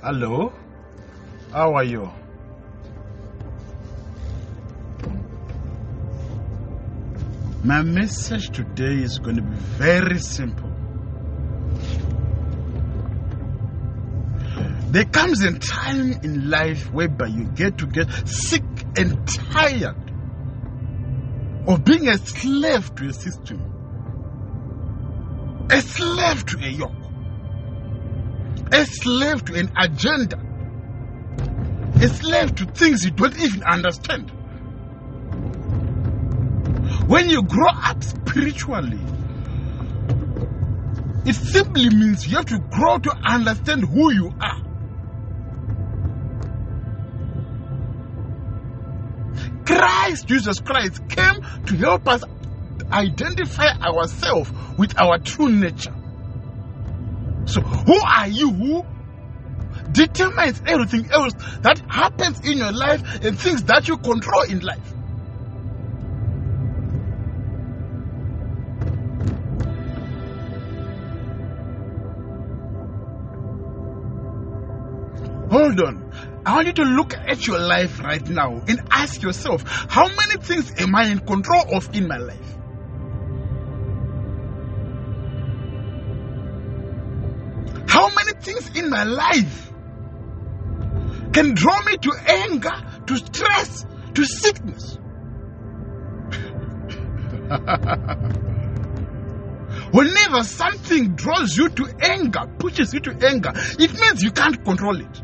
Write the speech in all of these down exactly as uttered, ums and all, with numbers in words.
Hello, how are you? My message today is going to be very simple. There comes a time in life whereby you get to get sick and tired of being a slave to a system, a slave to a yoke, a slave to an agenda, a slave to things you don't even understand. When you grow up spiritually, it simply means you have to grow to understand who you are. Christ, Jesus Christ, came to help us identify ourselves with our true nature. So, who are you? Who determines everything else that happens in your life and things that you control in life. Hold on. I want you to look at your life right now and ask yourself, how many things am I in control of in my life? How many things in my life can draw me to anger, to stress, to sickness? Whenever something draws you to anger, pushes you to anger, it means you can't control it.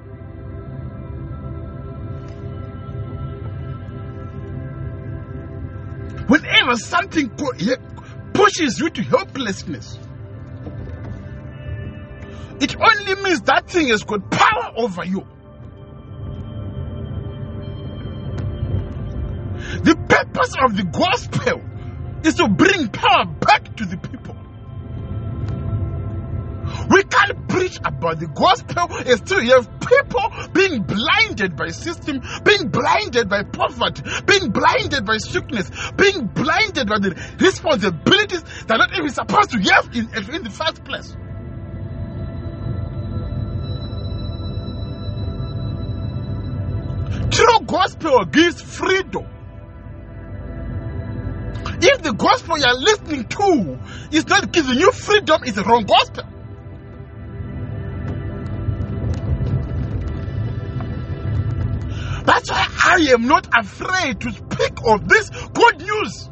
Whenever something pushes you to helplessness, it only means that thing has got power over you. The purpose of the gospel is to bring power back to the people. We can't preach about the gospel and still have people being blinded by system, being blinded by poverty, being blinded by sickness, being blinded by the responsibilities they're not even supposed to have in, in the first place. True gospel gives freedom. If the gospel you're listening to is not giving you freedom, it's the wrong gospel. That's why I am not afraid to speak of this good news.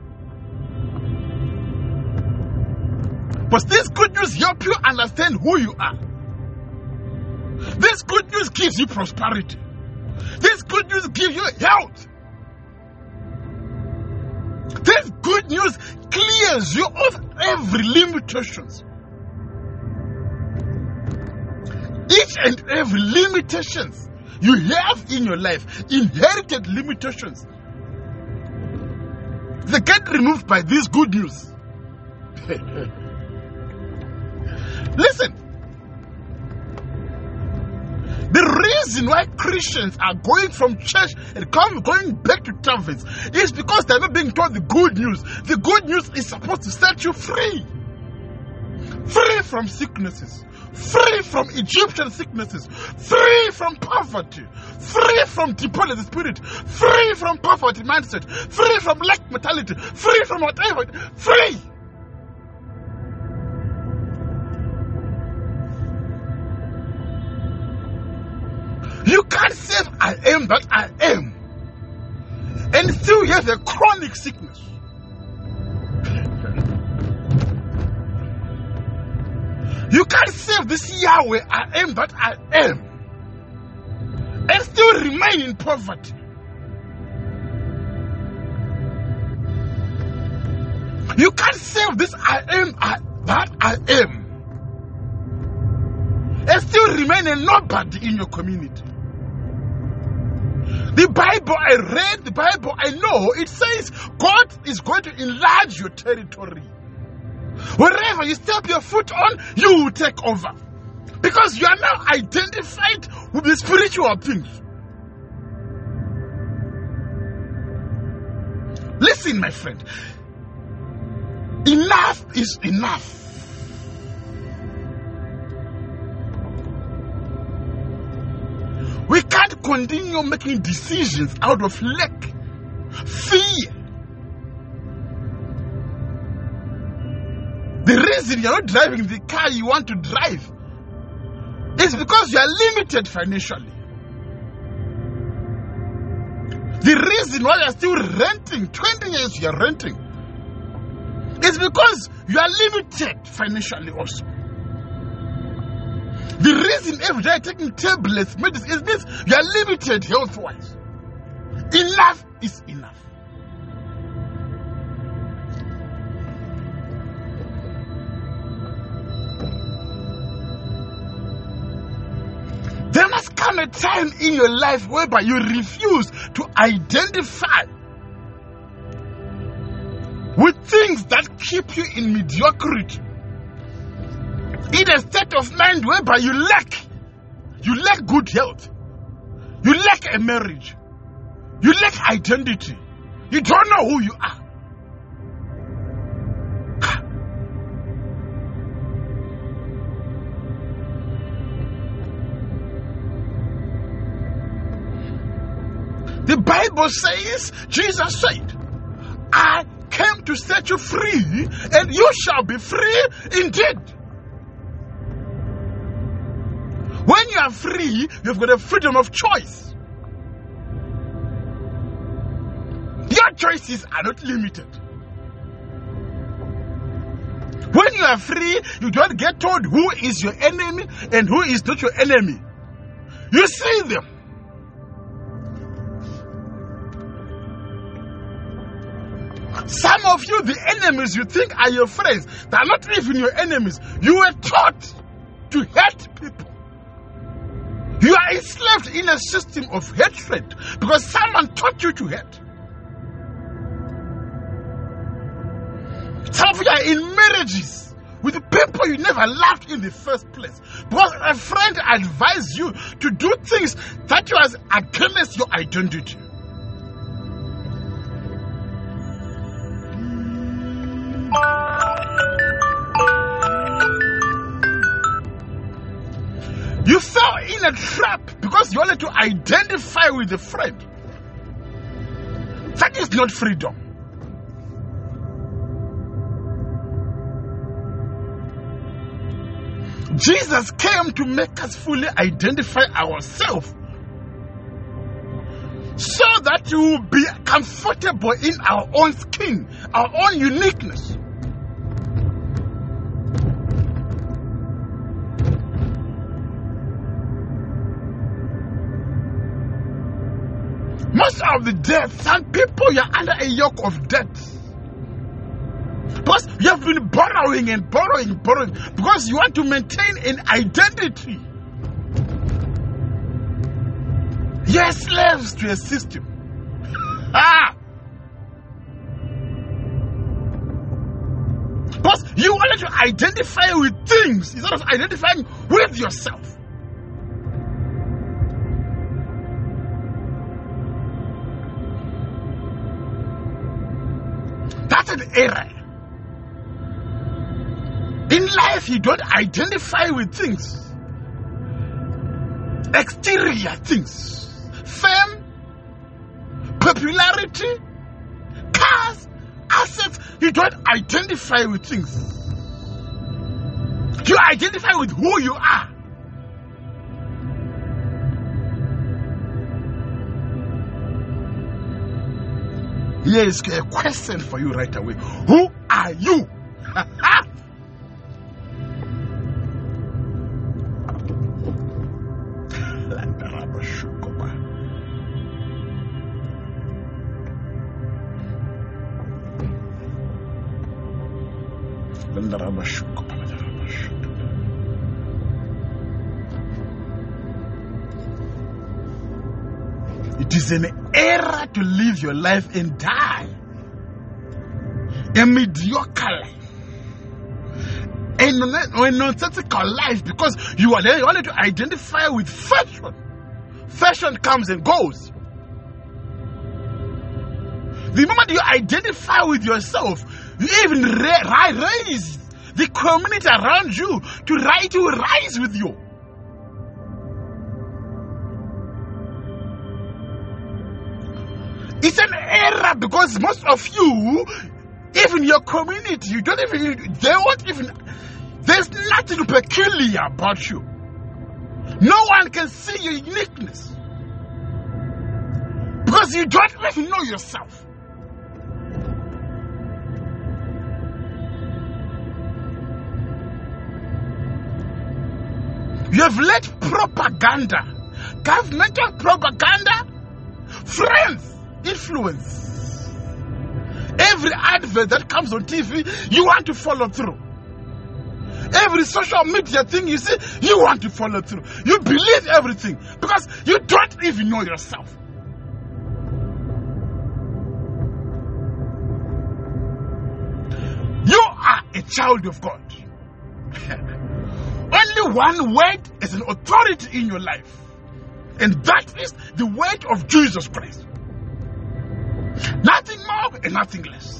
But this good news helps you understand who you are. This good news gives you prosperity. This good news gives you health. This good news clears you of every limitations. Each and every limitations you have in your life, inherited limitations, they get removed by this good news. Listen, the reason why Christians are going from church and come, going back to taverns is because they're not being told the good news. The good news is supposed to set you free. Free from sicknesses. Free from Egyptian sicknesses. Free from poverty. Free from dependent spirit. Free from poverty mindset. Free from lack mentality. Free from whatever. Free. You can't say I am that I am and still have a chronic sickness. You can't save this Yahweh I am that I am and still remain in poverty. You can't save this I am I, that I am and still remain a nobody in your community. The Bible I read, the Bible I know, it says God is going to enlarge your territory. Wherever you step your foot on, you will take over. Because you are now identified with the spiritual things. Listen, my friend. Enough is enough. continue making decisions out of lack, fear. The reason you're not driving the car you want to drive is because you are limited financially. The reason why you're still renting, twenty years you're renting, is because you are limited financially also. The reason every day taking tablets, medicine, is means you are limited health-wise. Enough is enough. There must come a time in your life whereby you refuse to identify with things that keep you in mediocrity. In a state of mind whereby you lack, you lack good health, you lack a marriage, you lack identity, you don't know who you are. The Bible says, Jesus said, I came to set you free, and you shall be free indeed. When you are free, you've got a freedom of choice. Your choices are not limited. When you are free, you don't get told who is your enemy and who is not your enemy. You see them. Some of you, the enemies you think are your friends, they are not even your enemies. You were taught to hate people. You are enslaved in a system of hatred because someone taught you to hate. Some of you are in marriages with people you never loved in the first place because a friend advised you to do things that was against your identity. You fell in a trap because you wanted to identify with a friend. That is not freedom. Jesus came to make us fully identify ourselves so that we will be comfortable in our own skin, our own uniqueness. Most of the debt, some people, you're under a yoke of debt. Because you have been borrowing and borrowing, borrowing, because you want to maintain an identity. You're slaves to a system. Ah! Because you wanted to identify with things instead of identifying with yourself. That's an error. In life, you don't identify with things, exterior things, fame, popularity, cars, assets. You don't identify with things. You identify with who you are. Here is a question for you right away. Who are you? It is an error to live your life and die a mediocre life, a nonsensical life, because you are there, you wanted to identify with fashion. Fashion comes and goes. The moment you identify with yourself, you even raise the community around you to rise, to rise with you. It's an error because most of you, even your community, you don't even, they won't even, there's nothing peculiar about you. No one can see your uniqueness because you don't even know yourself. You have let propaganda, governmental propaganda, friends, influence. Every advert that comes on T V, you want to follow through. Every social media thing you see, you want to follow through. You believe everything because you don't even know yourself. You are a child of God. Only one word is an authority in your life, and that is the word of Jesus Christ. Nothing more and nothing less.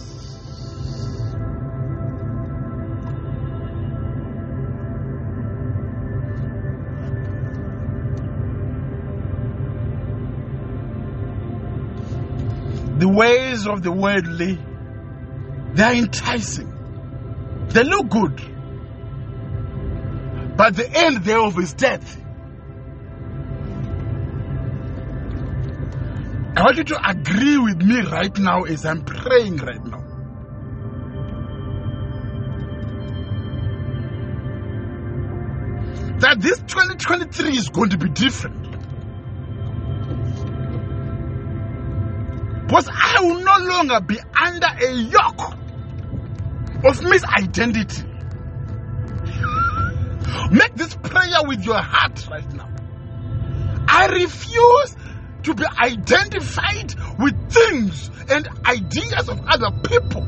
The ways of the worldly, they are enticing. They look good, but the end thereof is death. I want you to agree with me right now as I'm praying right now. That this twenty twenty-three is going to be different. Because I will no longer be under a yoke of misidentity. Make this prayer with your heart right now. I refuse to be identified with things and ideas of other people.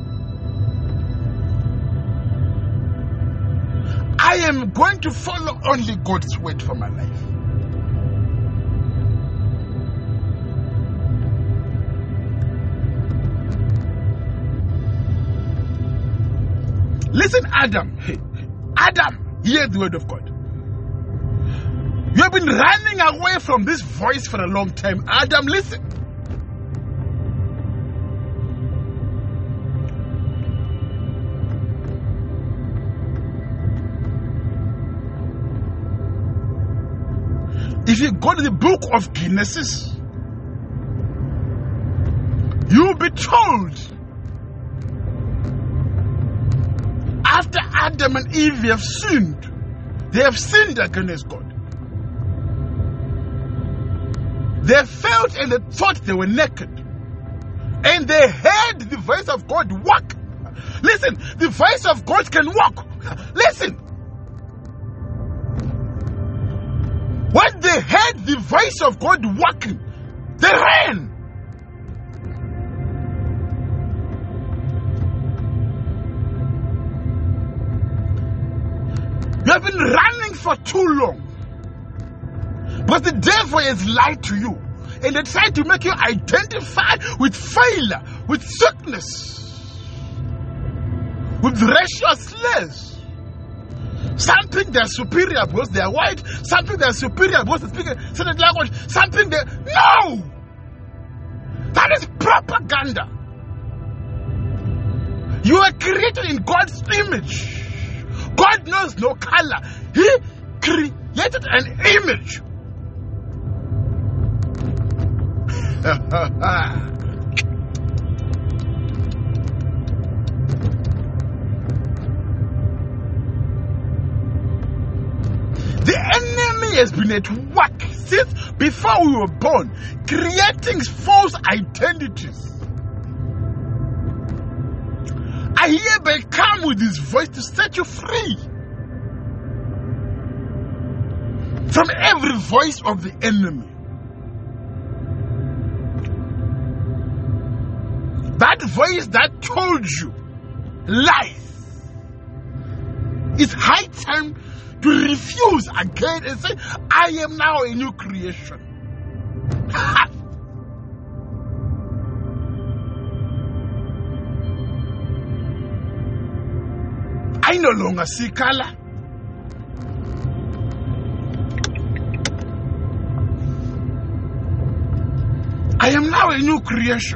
I am going to follow only God's word for my life. Listen, Adam. Hey, Adam, hear the word of God. You have been running away from this voice for a long time. Adam, listen. If you go to the book of Genesis, you'll be told after Adam and Eve have sinned, they have sinned against God. They felt and they thought they were naked. And they heard the voice of God walk. Listen, the voice of God can walk. Listen. When they heard the voice of God walking, they ran. You have been running for too long. But the devil has lied to you. And they tried to make you identify with failure, with sickness, with racial slurs. Something they're superior because they are white. Something they're superior because they speak a certain language. Something they... No! That is propaganda. You are created in God's image. God knows no color. He created an image. The enemy has been at work since before we were born, creating false identities. I hereby come with his voice to set you free from every voice of the enemy. That voice that told you lies. It's high time to refuse again and say, I am now a new creation. I no longer see color. I I am now a new creation.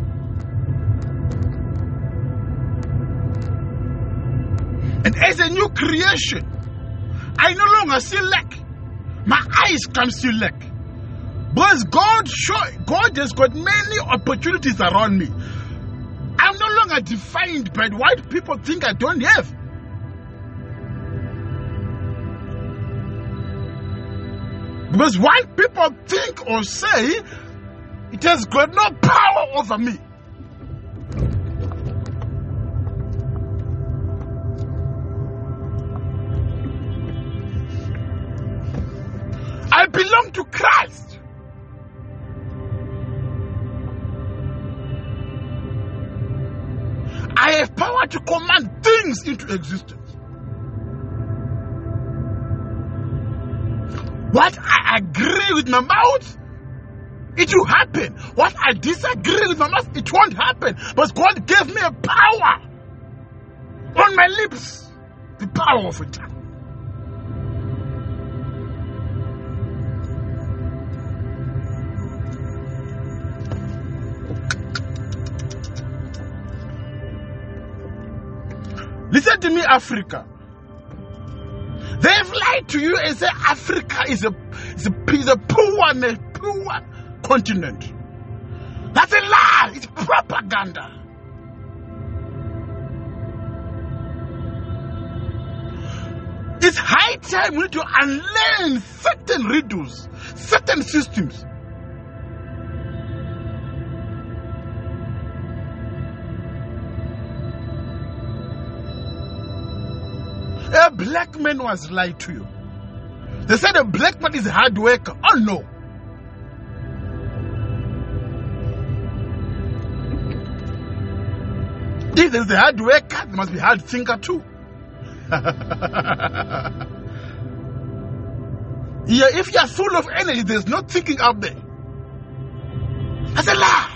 And as a new creation, I no longer see lack. My eyes can see lack. Because God, show, God has got many opportunities around me. I'm no longer defined by what people think I don't have. Because what people think or say, it has got no power over me. I belong to Christ. I have power to command things into existence. What I agree with my mouth, it will happen. What I disagree with my mouth, it won't happen. But God gave me a power on my lips, the power of a tongue. Listen to me, Africa. They have lied to you and said Africa is a, is a, is a poor and a poor continent. That's a lie. It's propaganda. It's high time we need to unlearn certain riddles, certain systems. A black man was lied to you. They said a black man is a hard worker. Oh no. If there's a hard worker, there must be a hard thinker too. Yeah, if you're full of energy, there's no thinking out there. That's a lie.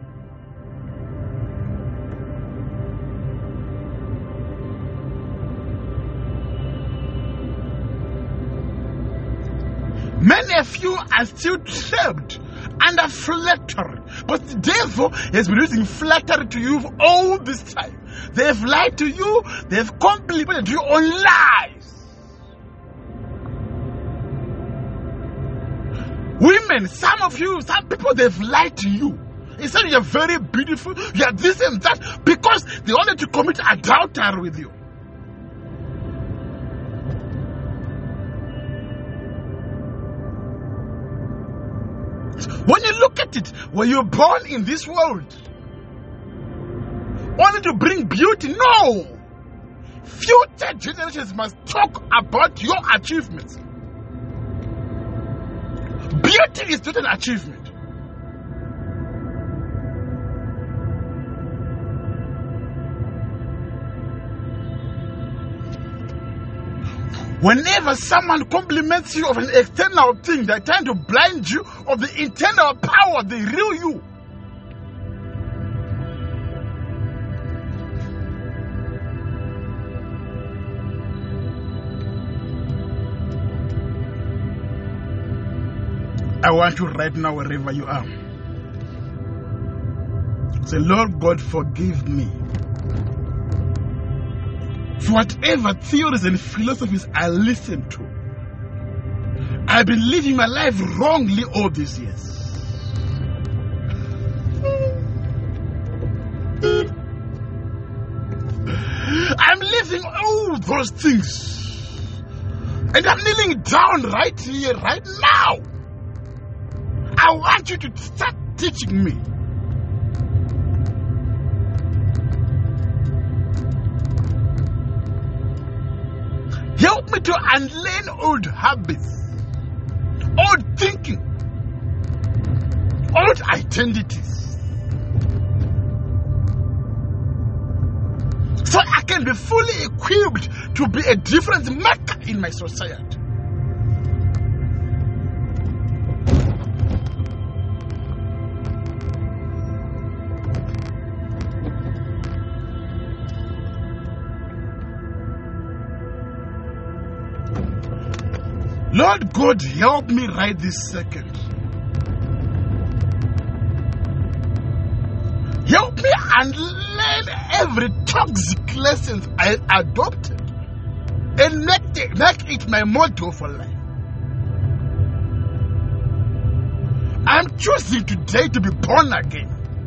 Many of you are still trapped under flattery. But the devil has been using flattery to you all this time. They have lied to you. They have complimented you on lies. Women, some of you, some people, they've lied to you. They said you're very beautiful, you're this and that, because they wanted to commit adultery with you. When you look at it, were you born in this world only to bring beauty? No! Future generations must talk about your achievements. Beauty is not an achievement. Whenever someone compliments you of an external thing, they're trying to blind you of the internal power, the real you. I want you right now, wherever you are. Say, Lord God, forgive me for whatever theories and philosophies I listened to. I've been living my life wrongly all these years. I'm living all those things. And I'm kneeling down right here, right now. I want you to start teaching me. Help me to unlearn old habits, old thinking, old identities, so I can be fully equipped to be a difference maker in my society. Lord God, help me right this second. and learn every toxic lesson I adopted and make it, make it my motto for life. I'm choosing today to be born again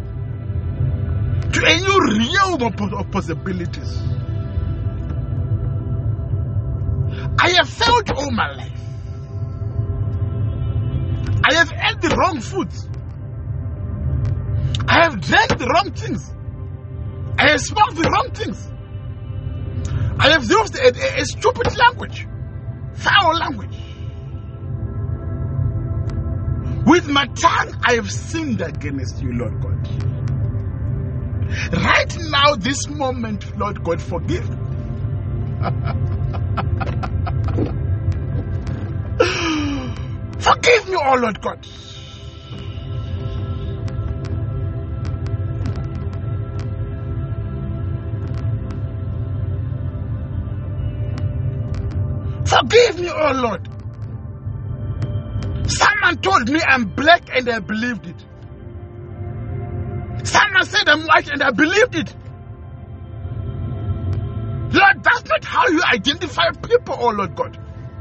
to a new realm of possibilities. I have failed all my life. I have ate the wrong foods. I have drank the wrong things. I have smoked the wrong things. I have used a, a, a stupid language, foul language. With my tongue, I have sinned against you, Lord God. Right now, this moment, Lord God, forgive me. Forgive me, oh Lord God. Forgive me, oh Lord. Someone told me I'm black and I believed it. Someone said I'm white and I believed it. Lord, that's not how you identify people, oh Lord God.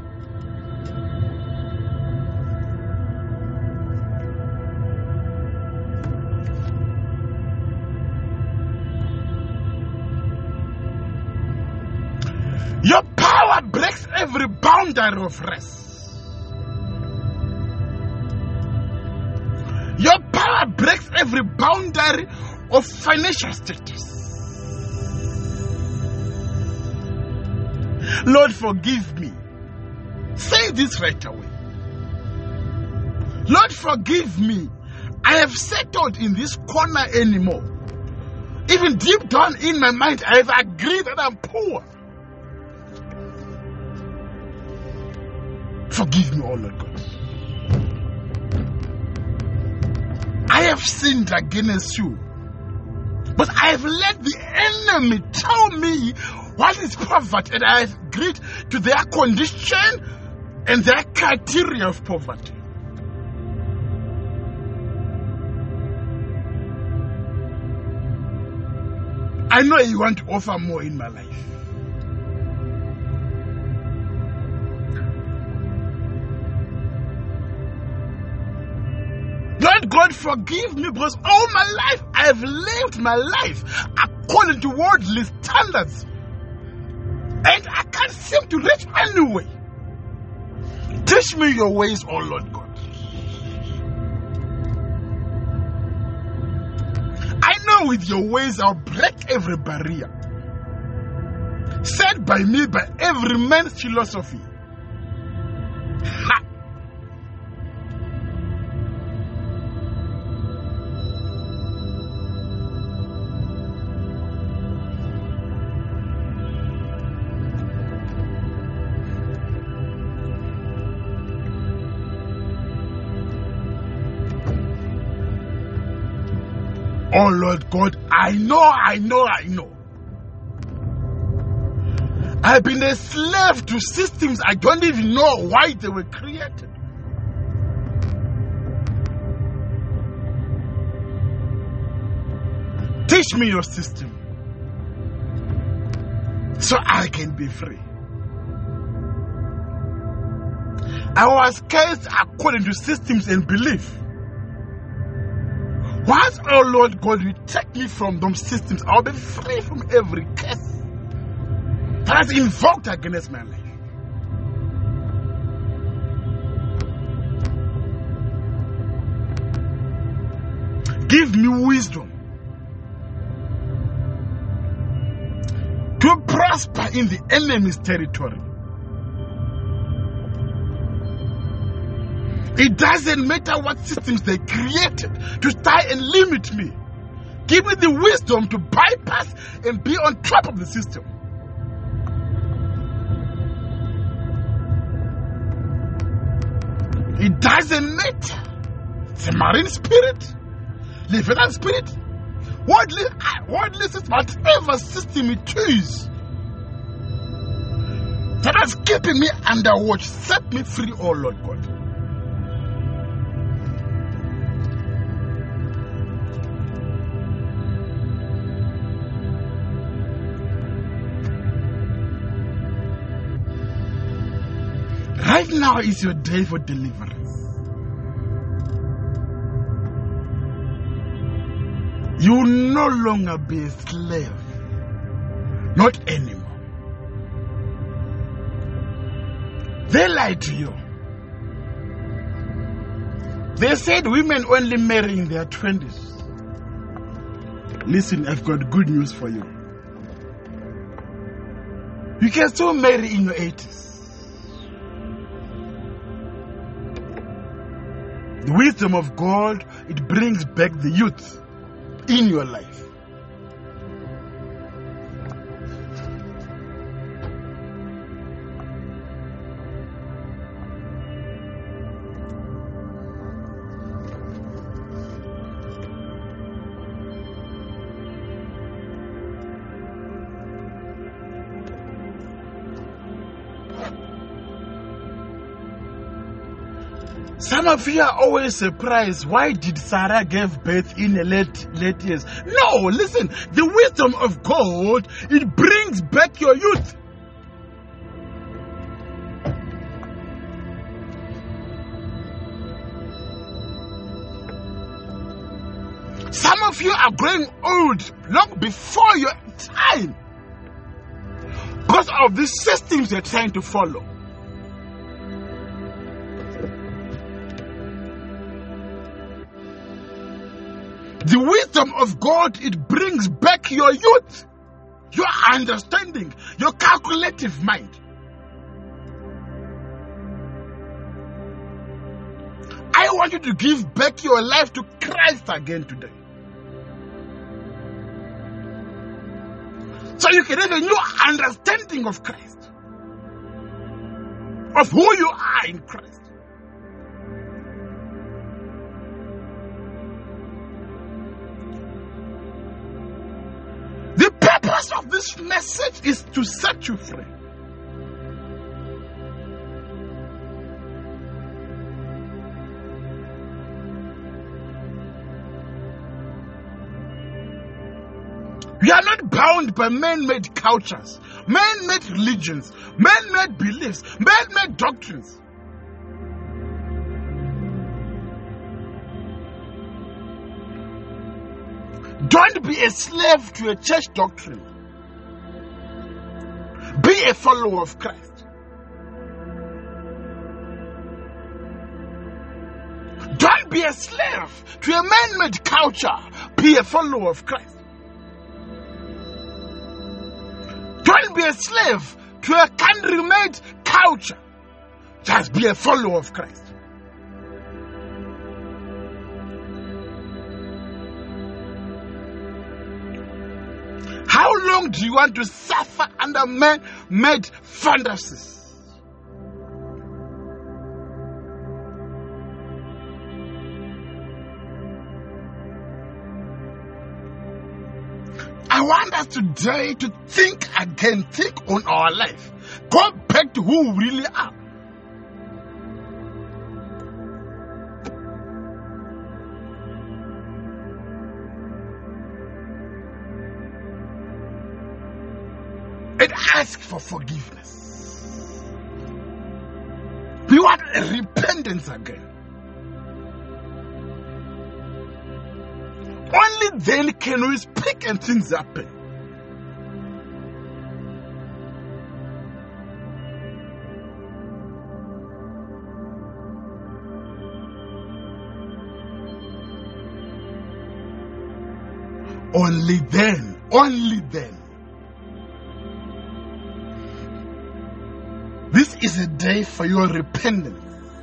Your power breaks every boundary of rest. Your power breaks every boundary of financial status. Lord, forgive me. Say this right away. Lord, forgive me. I have settled in this corner anymore. Even deep down in my mind, I have agreed that I'm poor. Forgive me, oh Lord God. I have sinned against you. But I have let the enemy tell me what is poverty, and I have agreed to their condition and their criteria of poverty. I know you want to offer more in my life. Lord God, forgive me, because all my life I have lived my life according to worldly standards, and I can't seem to reach anyway. Teach me your ways, oh Lord God. I know with your ways I'll break every barrier set by me by every man's philosophy. Ha! Oh Lord God, I know, I know, I know. I've been a slave to systems I don't even know why they were created. Teach me your system so I can be free. I was cast according to systems and belief. Once, oh Lord God, you take me from those systems, I'll be free from every curse that has invoked against my life. Give me wisdom to prosper in the enemy's territory. It doesn't matter what systems they created to try and limit me. Give me the wisdom to bypass and be on top of the system. It doesn't matter. The marine spirit, Leviathan spirit, worldly, worldly system, whatever system it is that is keeping me under watch, set me free, oh Lord God. Right now is your day for deliverance. You will no longer be a slave. Not anymore. They lied to you. They said women only marry in their twenties. Listen, I've got good news for you. You can still marry in your eighties. The wisdom of God, it brings back the youth in your life. Some of you are always surprised. Why did Sarah give birth in the late, late years? No, listen. The wisdom of God, it brings back your youth. Some of you are growing old long before your time because of the systems you're trying to follow. The wisdom of God, it brings back your youth, your understanding, your calculative mind. I want you to give back your life to Christ again today. So you can have a new understanding of Christ, of who you are in Christ. The purpose of this message is to set you free. We are not bound by man-made cultures, man-made religions, man-made beliefs, man-made doctrines. Don't be a slave to a church doctrine. Be a follower of Christ. Don't be a slave to a man-made culture. Be a follower of Christ. Don't be a slave to a country-made culture. Just be a follower of Christ. How long do you want to suffer under man-made fantasies? I want us today to think again, think on our life. Go back to who we really are. And ask for forgiveness. We want a repentance again. Only then can we speak and things happen. Only then, only then. This is a day for your repentance.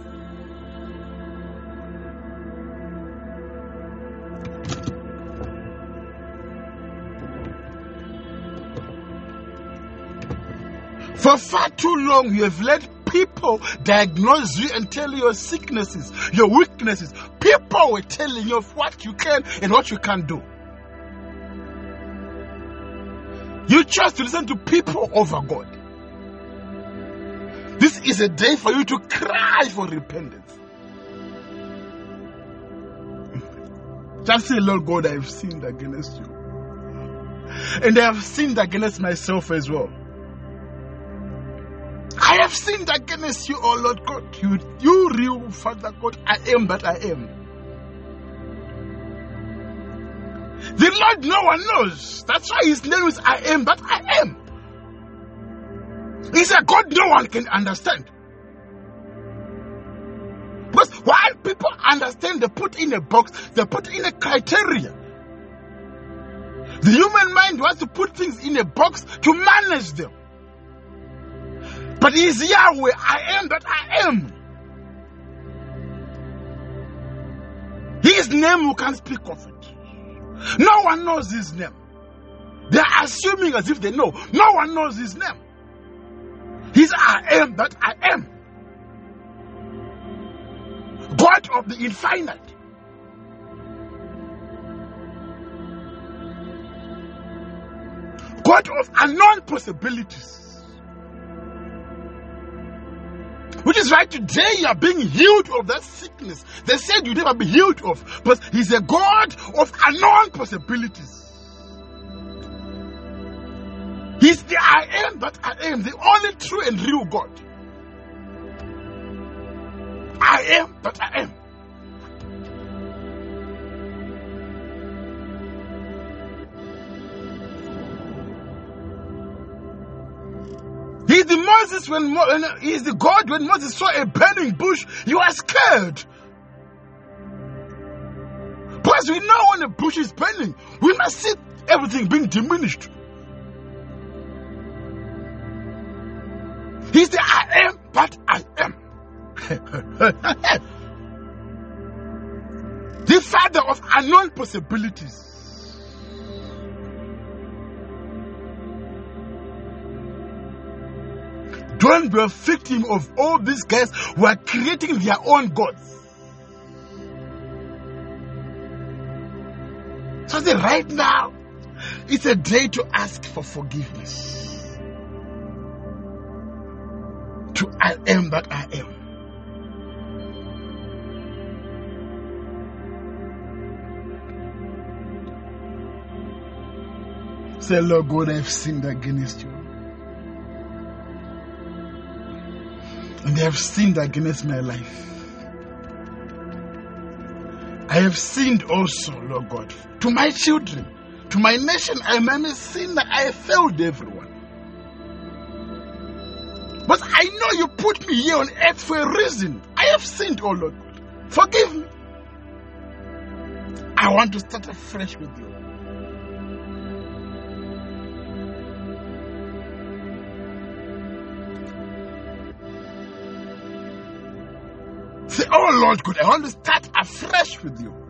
For far too long, you have let people diagnose you and tell you your sicknesses, your weaknesses. People were telling you of what you can and what you can't do. You chose to listen to people over God. This is a day for you to cry for repentance. Just say, Lord God, I have sinned against you. And I have sinned against myself as well. I I have sinned against you, O Lord God. You, you real Father God, I am that I am. The Lord no one knows. That's why his name is I am that I am. He's a God no one can understand. Because while people understand, they put in a box, they put in a criteria. The human mind wants to put things in a box to manage them. But he's Yahweh, I am that I am. His name, we can't speak of it. No one knows his name. They are assuming as if they know. No one knows his name. He's I am that I am. God of the infinite. God of unknown possibilities. Which is why today you are being healed of that sickness. They said you'd never be healed of. But he's a God of unknown possibilities. He's the I am that I am. The only true and real God. I am that I am. He's the Moses when, when he's the God when Moses saw a burning bush, he was scared. Because we know when a bush is burning, we must see everything being diminished. He's the I am that I am. The Father of unknown possibilities. Don't be a victim of all these guys who are creating their own gods. So that right now, it's a day to ask for forgiveness. To I am that I am. Say, Lord God, I've sinned against you. And I have sinned against my life. I have sinned also, Lord God, to my children, to my nation. I am a sinner. I have failed everyone. But I know you put me here on earth for a reason. I have sinned, oh Lord God. Forgive me. I want to start afresh with you. Say, oh Lord God, I want to start afresh with you.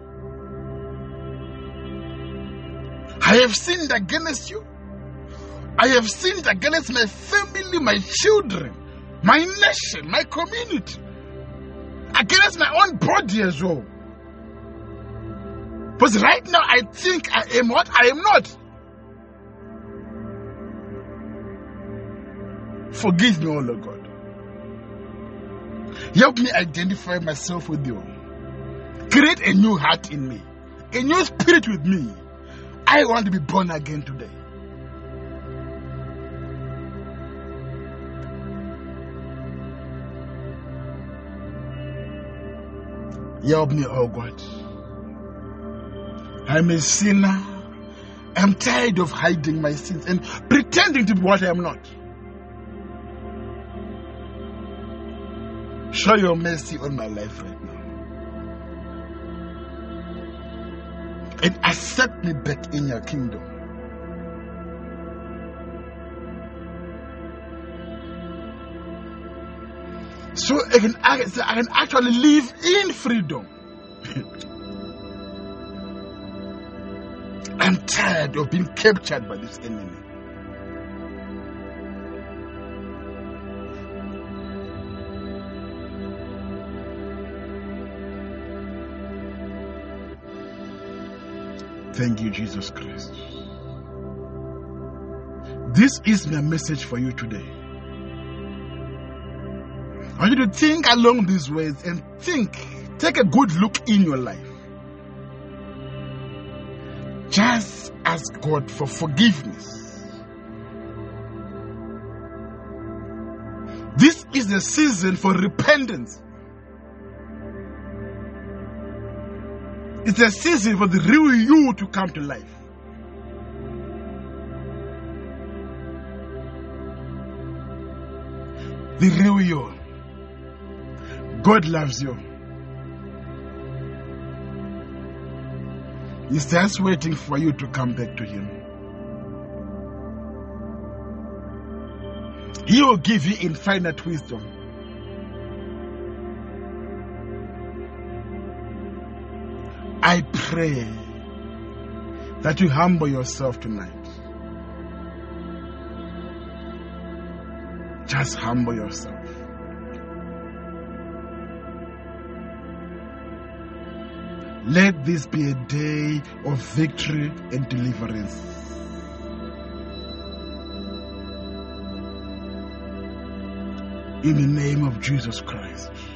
I have sinned against you. I have sinned against my family, my children, my nation, my community, against my own body as well. Because right now I think I am what I am not. Forgive me, oh Lord God. Help me identify myself with you. Create a new heart in me, a new spirit with me. I want to be born again today. Help me, oh God. I'm a sinner. I'm tired of hiding my sins and pretending to be what I am not. Show your mercy on my life right now. And accept me back in your kingdom. So I can, I can actually live in freedom. I'm tired of being captured by this enemy. Thank you, Jesus Christ. This is my message for you today. I want you to think along these ways and think, take a good look in your life. Just ask God for forgiveness. is the season for repentance. It's a season for the real you to come to life. The real you. God loves you. He's just waiting for you to come back to Him. He will give you infinite wisdom. I pray that you humble yourself tonight. Just humble yourself. Let this be a day of victory and deliverance. In the name of Jesus Christ.